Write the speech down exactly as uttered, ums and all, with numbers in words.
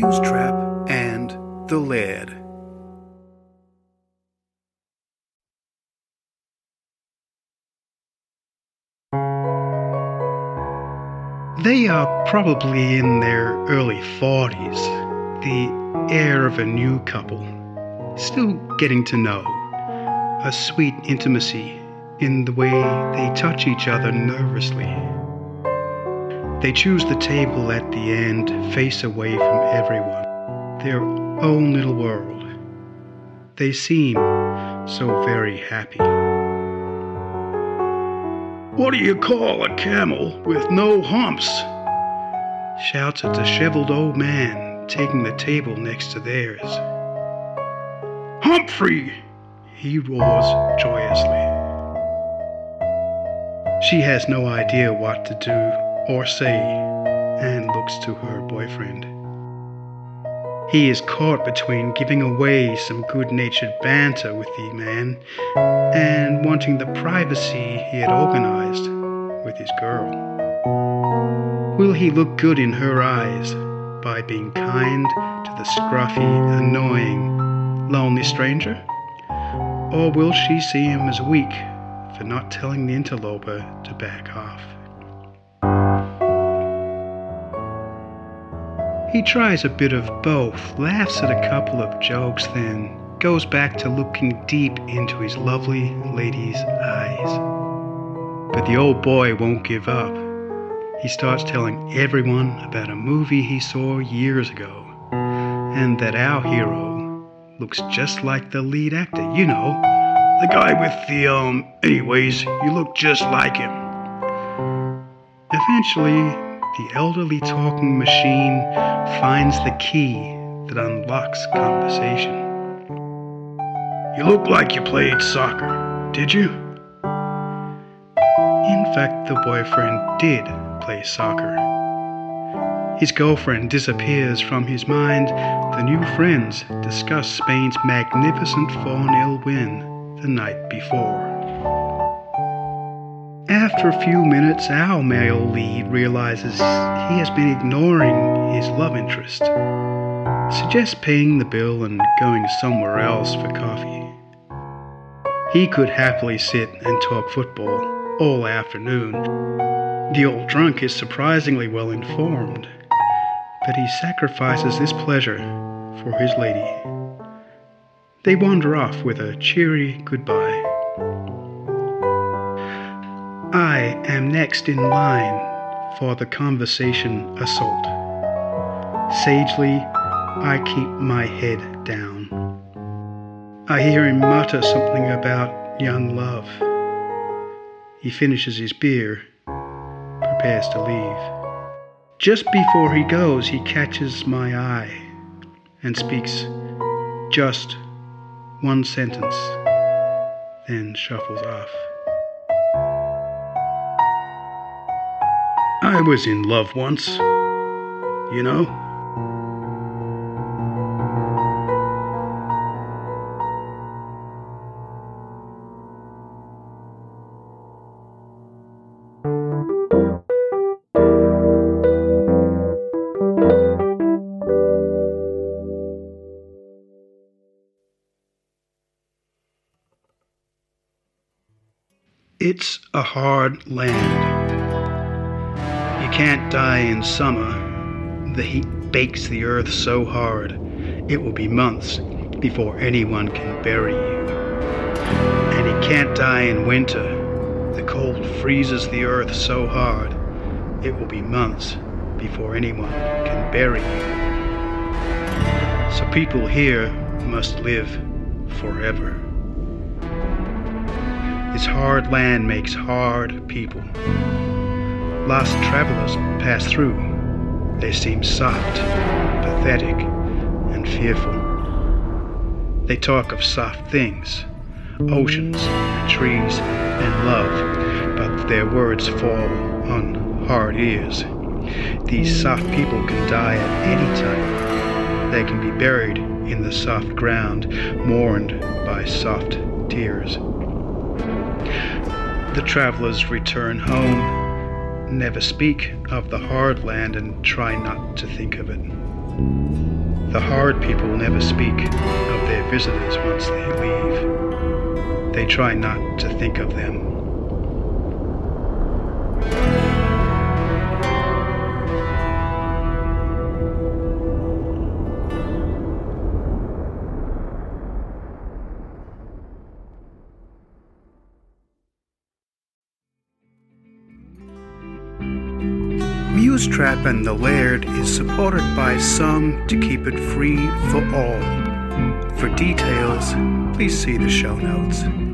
Yousetrap and the Laird. They are probably in their early forties, the air of a new couple, still getting to know, a sweet intimacy in the way they touch each other nervously. They choose the table at the end, face away from everyone, their own little world. They seem so very happy. "What do you call a camel with no humps?" shouts a disheveled old man taking the table next to theirs. "Humphrey!" he roars joyously. She has no idea what to do or say and looks to her boyfriend. He is caught between giving away some good-natured banter with the man and wanting the privacy he had organized with his girl. Will he look good in her eyes by being kind to the scruffy, annoying, lonely stranger? Or will she see him as weak for not telling the interloper to back off? He tries a bit of both, laughs at a couple of jokes, then goes back to looking deep into his lovely lady's eyes. But the old boy won't give up. He starts telling everyone about a movie he saw years ago, and that our hero looks just like the lead actor, you know, the guy with the, um, anyways, you look just like him. Eventually, the elderly talking machine finds the key that unlocks conversation. "You look like you played soccer, did you?" In fact, the boyfriend did play soccer. His girlfriend disappears from his mind. The new friends discuss Spain's magnificent four nil win the night before. After a few minutes, our male lead realizes he has been ignoring his love interest, suggests paying the bill and going somewhere else for coffee. He could happily sit and talk football all afternoon. The old drunk is surprisingly well informed, but he sacrifices this pleasure for his lady. They wander off with a cheery goodbye. I am next in line for the conversation assault. Sagely, I keep my head down. I hear him mutter something about young love. He finishes his beer, prepares to leave. Just before he goes, he catches my eye and speaks just one sentence, then shuffles off. "I was in love once, you know." It's a hard land. You can't die in summer. The heat bakes the earth so hard, it will be months before anyone can bury you. And you can't die in winter. The cold freezes the earth so hard, it will be months before anyone can bury you. So people here must live forever. This hard land makes hard people. Lost travelers pass through. They seem soft, pathetic, and fearful. They talk of soft things, oceans and trees and love, but their words fall on hard ears. These soft people can die at any time. They can be buried in the soft ground, mourned by soft tears. The travelers return home, never speak of the hard land and try not to think of it. The hard people never speak of their visitors once they leave. They try not to think of them. Musetrap and the Laird is supported by some to keep it free for all. For details, please see the show notes.